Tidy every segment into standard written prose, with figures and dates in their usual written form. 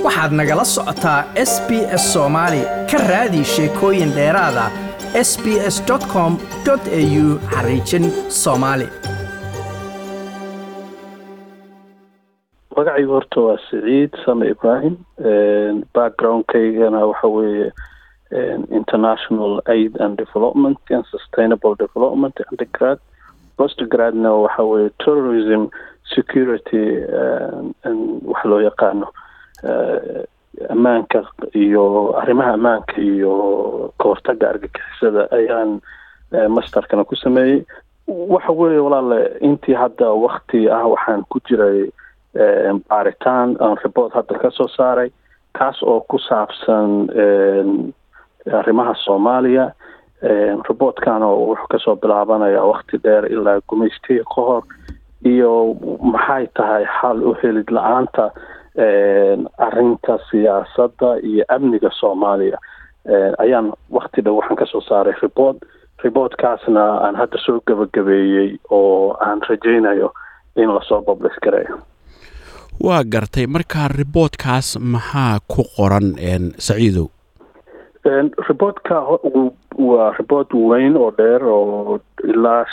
waxaad nagala socotaa SBS Soomaali ka raadi sheekooyin dheeraad ah sbs.com.au/Somali magacaygu horta waa Saciid Same Ibrahim background-kaygana waxa weeye international aid and development and sustainable development undergrad postgradna waxa weeye tourism security and waxa loo yaqaano ammaanka iyo arrimaha ammaanka iyo ka hortagga argagixisada ayaan masterkana ku sameeyey. waxa weeye walaal intii hadda waqti ah waxaan ku jiray baaritaan aan report hadda ka soo saaray kaas oo ku saabsan arrimaha Soomaaliya. reportkan wuxuu ka soo bilaabanayaa waqti dheer ilaa gumaystiga ka hor iyo maxay tahay xal u helid la'aanta arrinta siyaasadda iyo amniga Soomaaliya. ayaan waqti dhow waxaan ka soo saaray reportkaasna aan hadda soo gabagabeeyey oo aan rajaynayo in la soo publish gareeyo. waa gartay markaa reportkaas maxaa ku qoran Saciidow? reportka waa report weyn oo dheer oo ilaa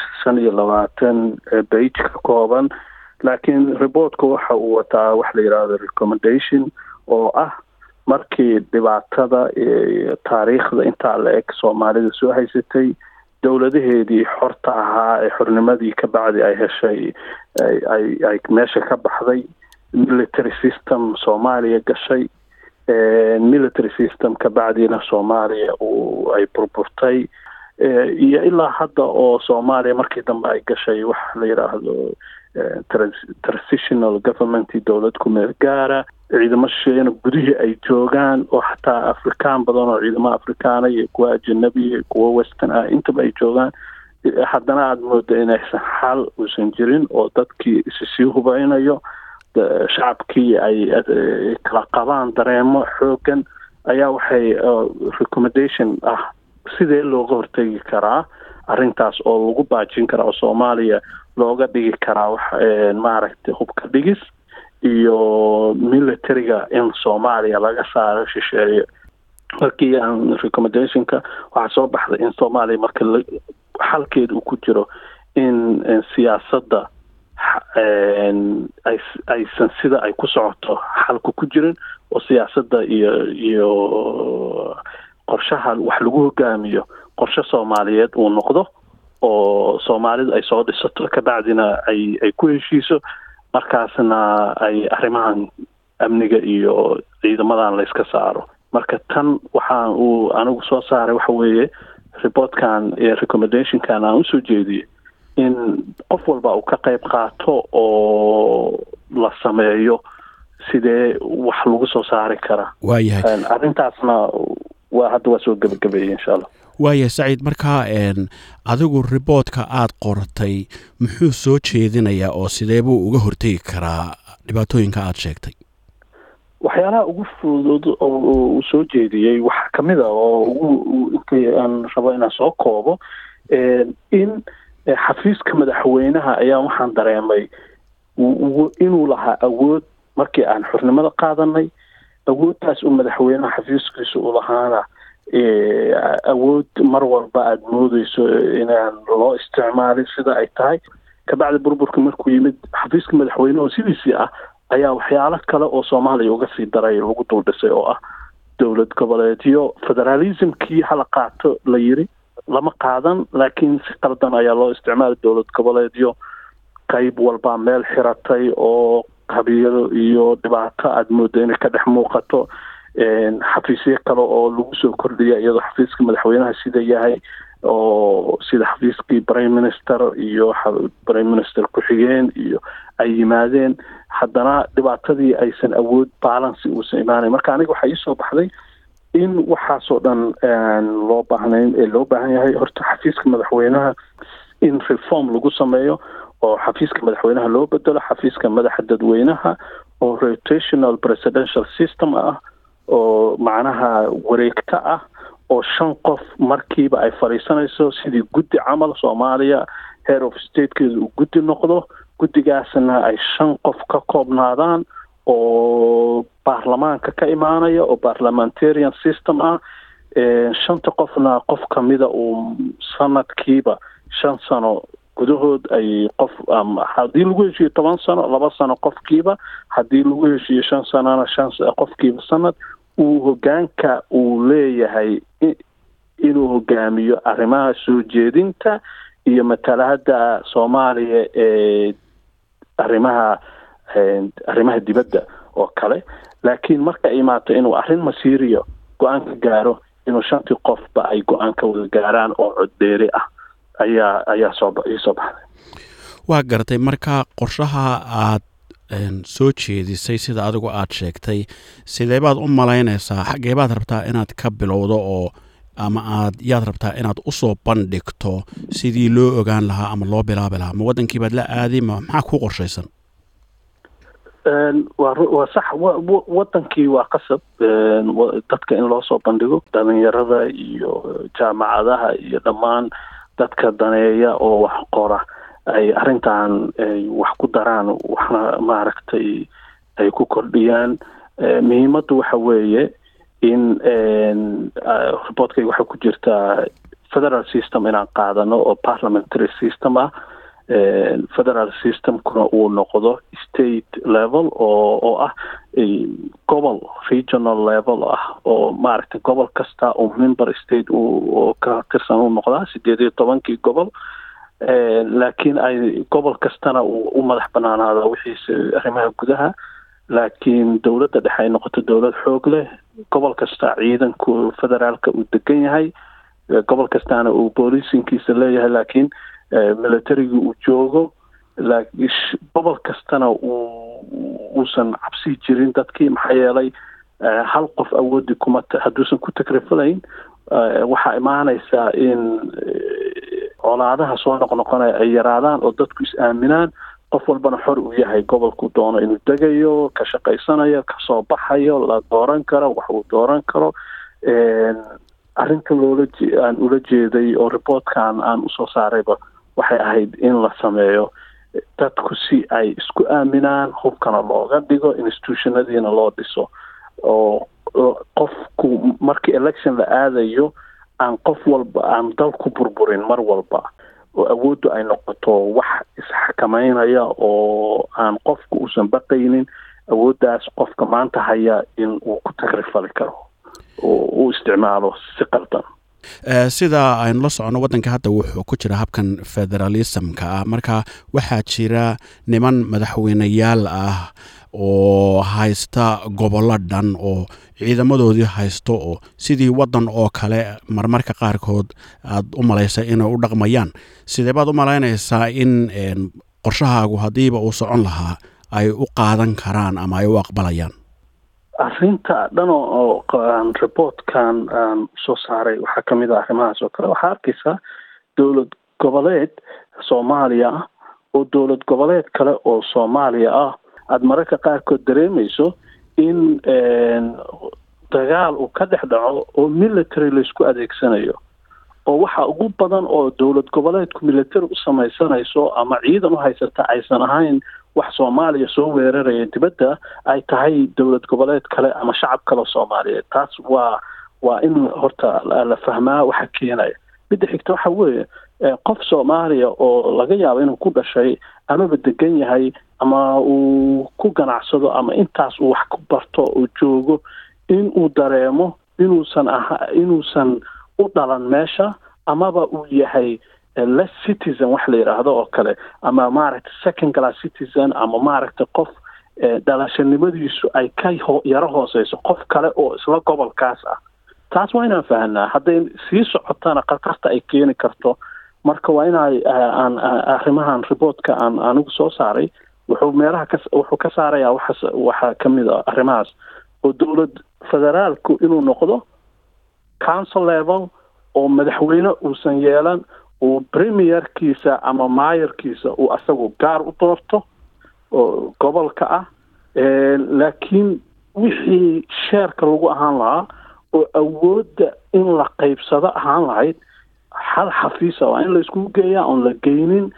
25 page ka kooban, laakiin reportka waxa uu wataa wax la yiraahdo recommendation oo ah markii dhibaatada taariikhda inta la eg Soomaalida soo haysatay dawladaheedii xorta ahaa ee xornimadii ka bacdi ay heshay ay meesha ka baxday, military system Soomaaliya gashay, military system ka bacdina Soomaaliya ay burburtay, iyo ilaa hadda oo Soomaaliya markii dambe ay gashay wax la yiraahdo transitional government dawlad ku meel gaara, ciidamo shisheeye gudihii ay joogaan oo xataa Afrikaan badan oo ciidamo Afrikaan iyo kuwa ajnabi iyo kuwa western ah intaba ay joogaan. haddana aad moodo inaysan xal uusan jirin oo dadkii sii hubaynayo, shacabkii ay kala qabaan dareemo xoogan ayaa waxay recommendation ah sidee looga hortagi karaa arrintaas oo lagu baajin karaa oo Soomaaliya looga dhigi karaa wax maaragtay hubka dhigis iyo militariga in Soomaaliya laga saaro shisheeye. markii aan recommendationka waxaa soo baxday in Soomaaliya marka xalkeedu uu ku jiro in siyaasadda aysan sida ay ku socoto xalku ku jirin oo siyaasadda iyo qorshaha wax lagu hogaamiyo qorshe Soomaaliyeed uu noqdo oo Soomaalida ay soo dhisato ka bacdina ay ku heshiiso, markaasna ay arrimahan amniga iyo ciidamadan la iska saaro. marka tan waxaan anigu soo saaray waxa weeye reportkan iyo recommendationkan aan usoo jeediyey in qof walba uu ka qayb qaato oo la sameeyo sidee wax lagu soo saari karaa. waayahay arrintaasna hadda waa soo gabagabeeyey insha Allah. waayahay Saciid, markaa adigu reportka aad qortay muxuu soo jeedinayaa oo sidee buu uga hortagi karaa dhibaatooyinka aad sheegtay? waxyaalaha ugu fudud oo uu soo jeediyey waxa kamid ah oo intii aan rabo inaan soo koobo in xafiiska madaxweynaha ayaa waxaan dareemay inuu lahaa awood markii aan xornimada qaadanay. awoodtaas uu madaxweynaha xafiiskiisa u lahaana awood mar walba aad moodeyso inaan loo isticmaalin sida ay tahay. kabacdi burburka markuu yimid xafiiska madaxweynaha oo sidiisii ah ayaa waxyaalo kale oo Soomaaliya uga sii daray lagu dul dhisay oo ah dawlad goboleedyo. federalismkii hala qaato la yiri lama qaadan, laakiin si qaldan ayaa loo isticmaalay dawlad goboleedyo qayb walba meel xiratay oo qabiilo iyo dhibaato aad moodo inay ka dhex muuqato. xafiisyo kale oo lagu soo kordhiyay iyadoo xafiiska madaxweynaha sida yahay oo sida xafiiskii prime minister iyo prime minister ku-xigeen iyo ay yimaadeen, haddana dhibaatadii aysan awood balance uusan imaanayn. marka aniga waxaa ii soo baxday in waxaasoo dhan loo baahan yahay horta xafiiska madaxweynaha in reform lagu sameeyo oo xafiiska madaxweynaha loo bedelo xafiiska madaxa dadweynaha oo rotational presidential system ah oo macnaha wareegta ah oo 5 qof markiiba ay fariisanayso sidii guddi camal Soomaaliya head of state-keedu uu guddi noqdo. guddigaasna ay 5 qof ka koobnaadaan oo baarlamaanka ka imaanaya oo parliamentarian system ah. 5 qofna qof kamida uu sanadkiiba 5 sano gudahood ay qof haddii lagu heshiiyo 10 sano 2 sano qofkiiba, haddii lagu heshiiyo 5 sanana 5 qofkiiba sanad uu hogaanka uu leeyahay inuu hogaamiyo arrimaha soo jeedinta iyo matalada Soomaaliya ee arrimaha dibadda oo kale. laakiin marka ay imaato inuu arrin masiiriyo go'aan ka gaaro, inuu 5 qofba ay go'aan ka wada gaaraan oo cod dheeri ah ayaa soo baxday. waa garatay. marka qorshaha aad soo jeedisay sida adigu aad sheegtay, sidee baad u malaynaysaa, xaggee baad rabtaa inaad ka bilowdo oo ama yaad rabtaa inaad usoo bandhigto sidii loo ogaan lahaa ama loo bilaabi lahaa? ma wadankii baad la aaday? maxaa ku qorshaysan? waa sax, wadankii waa qasab dadka in loo soo bandhigo, dhalinyarada iyo jaamacadaha iyo dhammaan dadka daneeya oo wax qora ay arrintan wax ku daraan, waxna maaragtay ay ku kordhiyaan. muhiimaddu waxa weeye in reportkayga waxaa ku jirtaa federal system inaan qaadano oo parliamentary system ah. federal systemkuna uu noqdo state level oo ah gobol regional level ah, oo maaragtay gobol kasta oo member state oo ka tirsan uu noqdaa 18 gobol. laakiin ay gobol kastana u madax banaanaado wixiisa arrimaha gudaha, laakiin dowladda dhexe ay noqoto dowlad xoog leh. gobol kasta ciidanku federaalka uu degan yahay, gobol kastana uu booliisinkiisa leeyahay, laakiin militariga uu joogo. laakiin gobol kastana uusan cabsi jirin dadkii, maxaa yeelay hal qof awoodi hadduusan ku takrifalayn waxaa imaanaysaa in colaadaha soo noqnoqonaya ay yaraadaan oo dadku is-aaminaan. qof walbana xor uu yahay gobolku doono inuu degayo, ka shaqaysanayo, kasoo baxayo, la dooran karo, wax uu dooran karo. arrinta aan ula jeeday oo reportkan aan usoo saarayba waxay ahayd in la sameeyo dadku si ay isku aaminaan, hubkana looga dhigo, institutionadiina loo dhiso, oo qofku markii election la aadayo aan qof walba aan dalku burburin mar walba, oo awooddu ay noqoto wax isxakameynaya oo aan qofku uusan baqaynin. awooddaas qofka maanta haya in uu ku takrifali karo oo uu isticmaalo si qaldan. sida aynu la socono, waddanka hadda wuxuu ku jira habkan federalismka ah. marka waxaa jira niman madaxweyneyaal ah oo haysta gobollo dhan oo ciidamadoodii haysto, oo sidii waddan oo kale marmarka qaarkood aad u malaysa inay u dhaqmayaan. sidee baad u malaynaysaa in qorshahaagu haddiiba uu socon lahaa ay u qaadan karaan ama ay u aqbalayaan? arrinta dhan oo reportkan aan soo saaray waxaa ka mid ah arrimahaas oo kale. waxaa arkaysaa dowlad goboleed Soomaaliya ah oo dowlad goboleed kale oo Soomaaliya ah aada mararka qaarkood dareemayso in dagaal uu ka dhex dhaco oo military laysku adeegsanayo, oo waxa ugu badan oo dowlad goboleedku military u samaysanayso ama ciidan u haysata aysan ahayn wax Soomaaliya soo weeraraya dibadda, ay tahay dowlad goboleed kale ama shacab kale Soomaaliyeed. taas waa in horta la fahmaa waxa keenaya. midda xigta waxa weeye qof Soomaaliya oo laga yaabo inuu ku dhashay amaba degan yahay ama uu ku ganacsado ama intaas uu wax ku barto oo joogo, in uu dareemo inuusan u dhalan meesha, amaba uu yahay less citizen wax la yiraahdo oo kale, ama maaragtay second class citizen, ama maaragtay qof dhalashanimadiisu ay ka yaro hooseyso qof kale oo isla gobolkaas ah. taas waa inaan fahanaa. hadday sii socotana khatarta ay keeni karto. marka waa inay arrimahan reportka aan anigu soo saaray wuxuu ka saarayaa waxaa ka mid ah arrimahaas, oo dowlad federaalku inuu noqdo council level oo madaxweyne uusan yeelan, uu premierkiisa ama mayorkiisa uu asagu gaar u doorto oo gobolka ah. laakiin wixii sheerka lagu ahaan lahaa oo awoodda in la qaybsado ahaan lahayd hal xafiisa waa in la iskugu geeyaa oon la geynin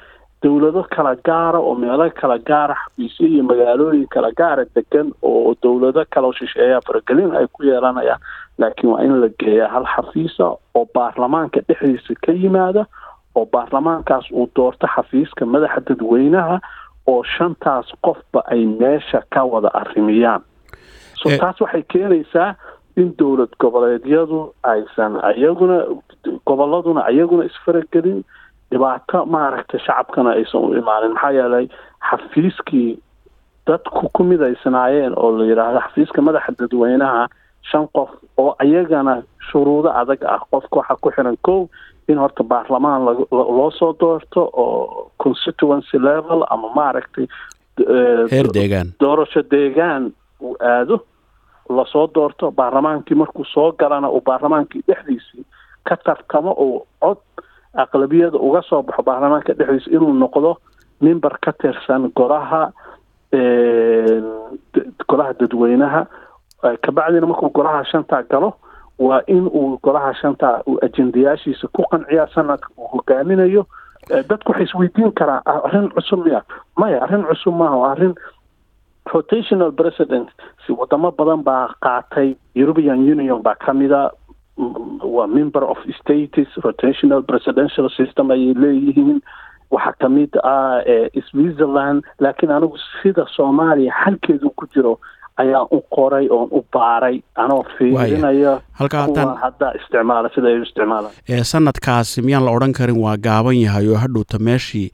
dowlado kala gaara oo meelo kala gaara xafiisyo iyo magaalooyin kala gaara degan oo dowlado kala shisheeya faragelin ay ku yeelanayaan laakiin waa in la geeyaa hal xafiisa oo baarlamaanka dhexdiisa ka yimaada oo baarlamaankaas uu doorto xafiiska madaxa dadweynaha oo 5taas qofba ay meesha ka wada arrimiyaan taas waxay keenaysaa in dowlad goboleedyadu aysan ayaguna goboladuna ayaguna isfaragelin dhibaato maaragtay shacabkana aysan u imaanin maxaa yeelay xafiiskii dadku ku midaysanaayeen oo la yidhaahdo xafiiska madaxa dadweynaha 5 qof oo ayagana shuruudo adag ah qofka waxaa ku xiran kow in horta baarlamaan loo soo doorto oo constituency level ama maaragtay heer deegaan doorasho deegaan uu aado lasoo doorto baarlamaankii markuu soo galana uu baarlamaankii dhexdiisii ka tartamo oo cod aqlabiyada uga soo baxo baarlamaanka dhexdiisa inuu noqdo member ka tirsan golaha dadweynaha kabacdina markuu golaha 5 galo waa in uu golaha 5 uu ajendayaashiisa ku qanciyaa sanadka uu hogaaminayo dadku waxay isweydiin karaan arrin cusub maya arrin cusub maaha waa arrin rotational president si wadamo badan baa qaatay European Union baa kamida waa member of states rotational presidential system ay leeyihiin waxa kamid Switzerland laakiin anigu sida Soomaaliya halkeedu ku jiro ayaa u qoray oo u baaray anoo fiirinaya halka hadda isticmaala sida ay isticmaalaan sanadkaasi miyaan la oran karin waa gaaban yahay oo hadhowta meeshii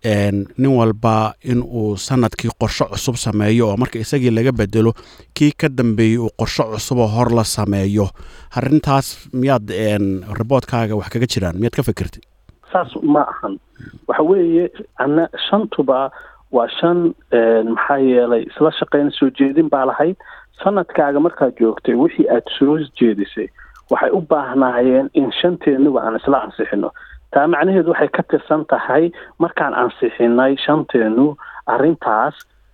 nin walba in uu sanadkii qorshe cusub sameeyo oo marka isagii laga bedelo kii ka dambeeyay uu qorshe cusub oo hor la sameeyo arrintaas miyaad reportkaaga wax kaga jiraan miyaad ka fikirtay saas ma ahan waxa weeye ana 5tuba waa 5 maxaa yeelay isla shaqeyn soo jeedin baa lahayd sanadkaaga markaa joogtay wixii aad soo jeedisay waxay u baahnaayeen in 5teenuba aan isla ansixino taa macnaheedu waxay ka tirsan tahay markaan ansixinay 5teenu arrintaas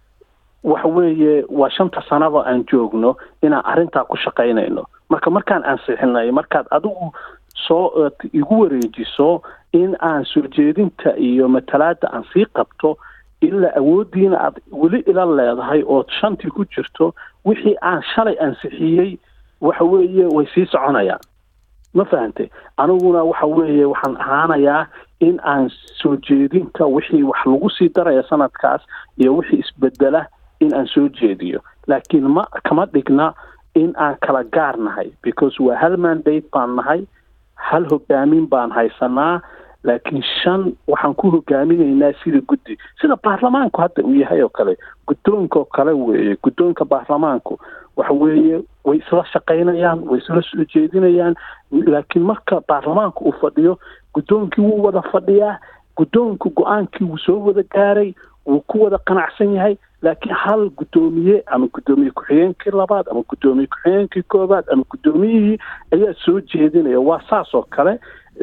waxa weeye waa 5 sanaba aan joogno inaan arrintaa ku shaqeynayno markaan ansixinay markaad adigu soo igu wareejiso in aan soo jeedinta iyo matalaada aan sii qabto ilaa awoodiina aad weli ila leedahay oo 5tii ku jirto wixii aan shalay ansixiyey waxa weeye way sii soconayaan ma fahantay aniguna waxa weeye waxaan ahaanayaa in aan soo jeedinta wixii wax lagu sii daraya sanadkaas iyo wixii isbedela in aan soo jeediyo laakiin ma kama dhigna in aan kala gaar nahay because waa hal mandate baan nahay hal hogaamin baan haysanaa laakiin 5 waxaan ku hogaaminaynaa sida guddi sida baarlamaanku hadda uu yahay oo kale guddoonka oo kale weeye guddoonka baarlamaanku waxa weeye way isla shaqeynayaan way isla soo jeedinayaan laakiin marka baarlamaanku uu fadhiyo guddoonkii wuu wada fadhiyaa guddoonku go-aankii wuu soo wada gaaray wuu ku wada qanacsan yahay laakiin hal guddoomiye ama guddoomiye ku-xigeenkii labaad ama guddoomiye ku-xigeenkii koobaad ama guddoomiyihii ayaa soo jeedinaya waa saas oo kale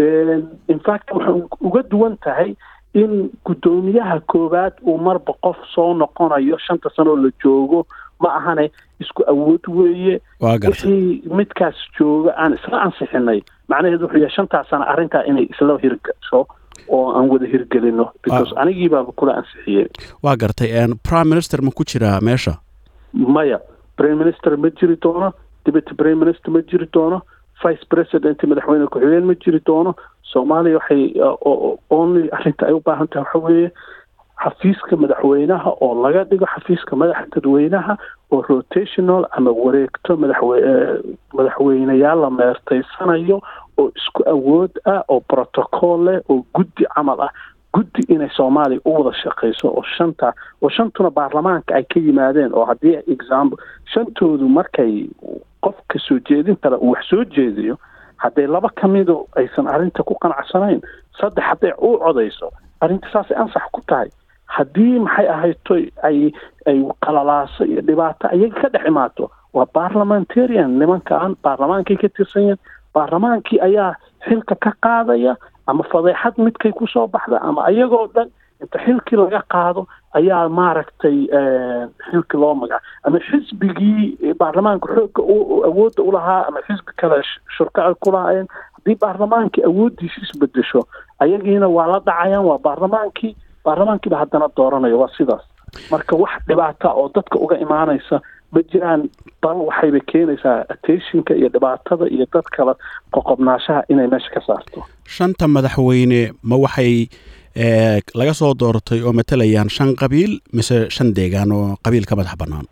in fact waxay uga duwan tahay in guddoomiyaha koobaad uu marba qof soo noqonayo 5 sano la joogo ma ahane isku awood weeye wixii midkaas jooga aan isla ansixinay macnaheedu wuxuu yahay 5 sano arrintaa inay isla hirgasho oo aan wada hirgelino because anigii baa kula ansixiyay waa gartay prime minister ma ku jira meesha maya prime minister ma jiri doono deputy prime minister ma jiri doono vice president madaxweyne ku-xigeen ma jiri doono Soomaaliya waxay only arrinta ay u baahan tahay waxa weeye xafiiska madaxweynaha oo laga dhigo xafiiska madaxa dadweynaha oo rotational ama wareegto madaxweynayaal la meertaysanayo oo isku awood ah oo protocol leh oo guddi camal ah guddi inay Soomaaliya u wada shaqeyso oo 5tuna baarlamaanka ay ka yimaadeen oo haddii example 5toodu markay qofka soo jeedin kara uu wax soo jeediyo hadday 2 kamido aysan arrinta ku qanacsanayn 3 hadday u codayso arrinta saas ansax ku tahay haddii maxay ahayto ay qalalaaso iyo dhibaato ayaga ka dhex imaato waa parliamentarian nimankaan baarlamaankii ka tirsan baarlamaankii ayaa xilka ka qaadaya ama fadeexad midkay ku soo baxda ama ayagoo dhan inta xilkii laga qaado ayaa maaragtay xilkii loo magac ama xisbigii baarlamaanka xoogga awoodda u lahaa ama xisbi kale shurka ku lahaayeen haddii baarlamaankii awooddiisa isbedesho ayagiina waa la dhacayaan waa baarlamaankii baarlamaankiiba haddana dooranayo. waa sidaas marka wax dhibaata oo dadka uga imaanaysa ma jiraan, bal waxayba keenaysaa attentionka iyo dhibaatada iyo dad kala qoqobnaashaha inay meesha ka saarto. 5 madaxweyne ma waxay laga soo doortay oo matalayaan 5 qabiil mise 5 deegaan oo qabiil ka madax bannaan?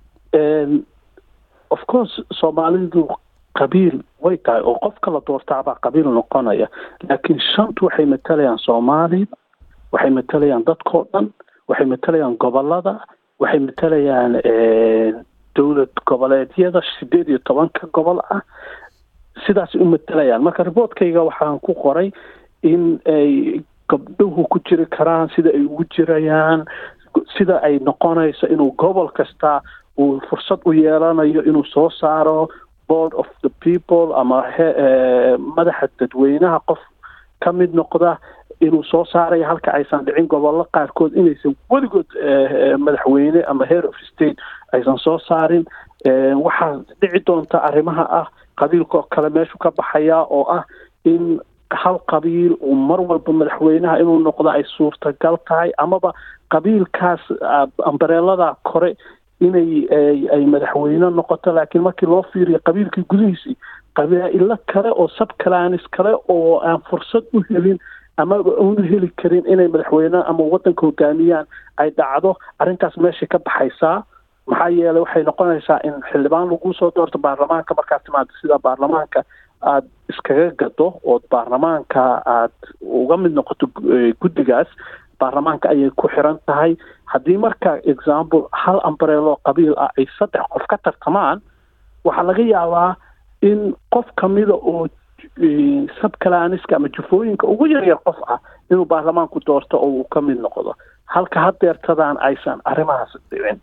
Of course Soomaalidu qabiil way tahay oo qofka la doortaaba qabiil noqonaya, laakiin 5 waxay matalayaan Soomaaliya, waxay matalayaan dadkoo dhan, waxay matalayaan gobolada, waxay matalayaan dowlad goboleedyada 18 gobol ah, sidaas u matalayaan. marka reportkayga waxaan ku qoray in ay gabdhuhu ku jiri karaan, sida ay ugu jirayaan, sida ay noqonayso inuu gobol kasta uu fursad u yeelanayo inuu soo saaro board of the people ama madaxa dadweynaha qof ka mid noqda inuu soo saarayo, halka aysan dhicin gobollo qaarkood inaysan weligood madaxweyne ama head of state aysan soo saarin. waxaa dhici doonta arrimaha ah qabiilka kale meeshu ka baxaya oo ah in hal qabiil uu mar walba madaxweynaha inuu noqdo ay suurtagal tahay, amaba qabiilkaas ambareelada kore inay ay madaxweyne noqoto, laakiin markii loo fiiriyo qabiilkii gudihiisii qabiilo kale oo subclans kale oo aan fursad u helin ama uuna heli karin inay madaxweyne ama wadanka hogaamiyaan ay dhacdo, arrintaas meesha ka baxaysaa. maxaa yeelay waxay noqonaysaa in xildhibaan lagu soo doorto baarlamaanka, markaas timaado sida baarlamaanka aad iskaga gado oo baarlamaanka aad uga mid noqoto guddigaas, baarlamaanka ayay ku xiran tahay. haddii marka example hal ambareelo qabiil ah ay 3 qof ka tartamaan, waxaa laga yaabaa in qof kamida oo subclaniska ama jufooyinka ugu yaryar qof ah inuu baarlamaanku doorto oo uu ka mid noqdo, halka hadeertadaan aysan arrimahaas dhicin.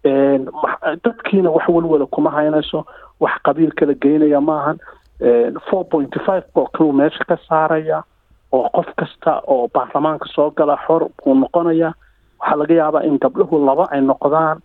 dadkiina wax walwala kuma haynayso, wax qabiil kala geynaya maahan. 4.5 oo kale meesha ka saaraya oo qof kasta oo baarlamaanka soo gala xor uu noqonaya. waxaa laga yaabaa in gabdhuhu 2 ay noqdaan,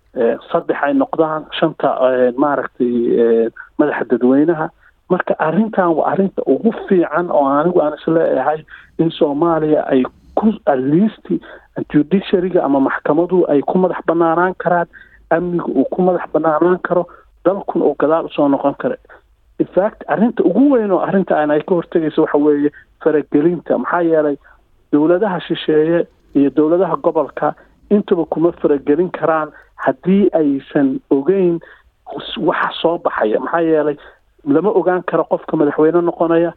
3 ay noqdaan, 5 maaragtay madaxa dadweynaha. marka arrintan waa arrinta ugu fiican oo anigu aan isleeyahay in Soomaaliya ay ku at least judiciary-ga ama maxkamadu ay ku madax banaanaan karaan, amniga uu ku madax banaanaan karo, dalkuna uu gadaal soo noqon karo. in fact arrinta ugu weyn oo arrinta ay ka hortagayso waxa weeye faragelinta. maxaa yeelay dowladaha shisheeye iyo dowladaha gobolka intaba kuma faragelin karaan haddii aysan ogeyn waxa soo baxaya. maxaa yeelay lama ogaan karo qofka madaxweyne noqonaya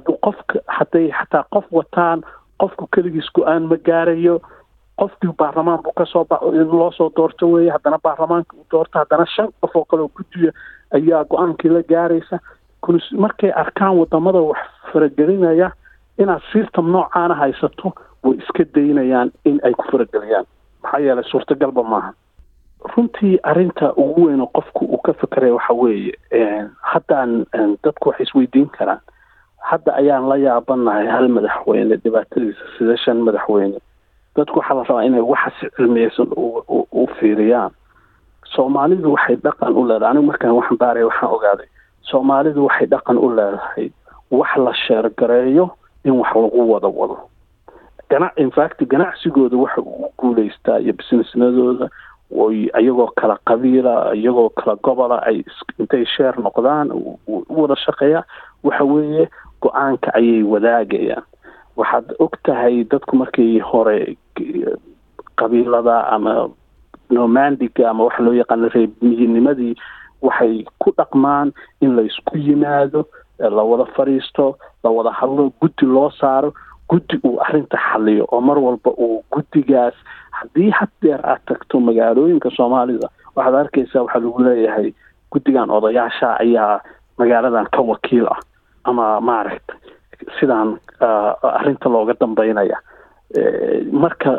hadday xataa qof wataan, qofku keligiis go-aan ma gaarayo. qofkii baarlamaan buu kasoo in loo soo doorto weeye, haddana baarlamaanka uu doorto, haddana 5 qof oo kale oo guddiga ayaa go-aankii la gaaraysa. markay arkaan wadamada wax faragelinaya inaad system noocaana haysato, way iska daynayaan in ay ku farageliyaan. maxaa yeelay suurtagalba maaha. runtii arrinta ugu weyn oo qofku uu ka fekeraya waxa weeye haddaan dadku wax isweydiin karaan, hadda ayaan la yaabanahay hal madaxweyne dhibaatadiisa sida 5 madaxweyne. dadku waxaa la rabaa inay waxa si cilmiyeysan u fiiriyaan. Soomaalidu waxay dhaqan u leedahay, anigu markaan waxaan baaray waxaan ogaaday Soomaalidu waxay dhaqan u leedahay wax la sheergareeyo in wax lagu wado. in fact ganacsigooda waxa uu guuleystaa iyo businessnadooda way ayagoo kala qabiila, ayagoo kala gobola ay intay share noqdaan u wada shaqeeya. waxa weeye go-aanka ayay wadaagayaan. waxaad ogtahay dadku markii hore qabiilada ama nomandiga ama waxa loo yaqaan reebmiyinimadii waxay ku dhaqmaan in la isku yimaado, la wada fariisto, la wada hadlo, guddi loo saaro, guddi uu arrinta xaliyo oo mar walba uu guddigaas haddii hadeer aad tagto magaalooyinka Soomaalida waxaad arkaysaa waxaa lagu leeyahay guddigan odayaasha ayaa magaaladan ka wakiil ah ama maaragtay sidaan arrinta looga dambeynaya. marka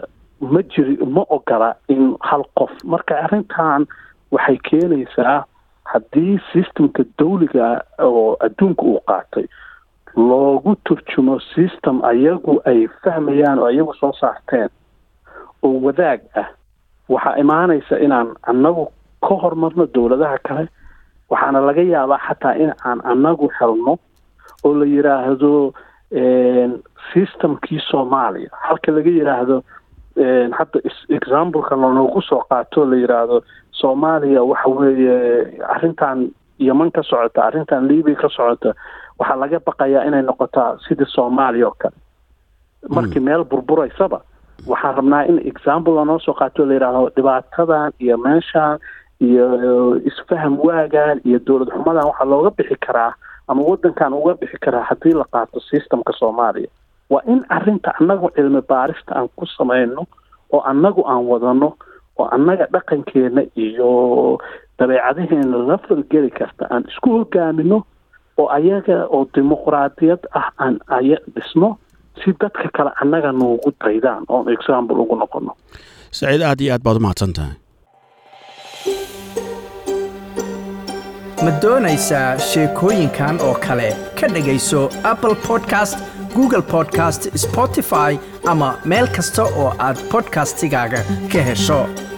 ma ogola in hal qof. marka arrintan waxay keenaysaa haddii systemka dawliga oo adduunka uu qaatay loogu turjumo system ayagu ay fahmayaan oo ayagu soo saarteen oo wadaag ah, waxaa imaanaysa inaan annagu ka hormarno dowladaha kale. waxaana laga yaabaa xataa in aan annagu helno oo la yiraahdo systemkii Soomaaliya, halka laga yiraahdo hadda exampleka loogu soo qaato la yidhaahdo soomaaliya waxa weeye arrintan yeman ka socota, arrintan libiya ka socota, waxaa laga baqayaa inay noqotaa sidii soomaaliya oo kale markii meel burburaysaba. waxaan rabnaa in example lanoo soo qaato la yidhaahdo dhibaatadan iyo meeshaan iyo isfaham waagan iyo dowlad xumadan waxaa looga bixi karaa ama wadankan uga bixi karaa haddii la qaato systemka soomaaliya. waa in arrinta annagu cilmi baarista aan ku samayno oo annagu aan wadano oo annaga dhaqankeena iyo dabeecadaheena la falgeli karta aan isku hogaamino oo ayaga oo dimuqraadiyad ah aan dhisno si dadka kale annaga noogu daydaan oon example ugu noqono. Saciid, aad iyo aad baad umahadsan tahay. ma doonaysaa sheekooyinkan oo kale ka dhegayso Apple Podcast, Google Podcast, Spotify ama meel kasta oo aad podcastigaaga ka hesho.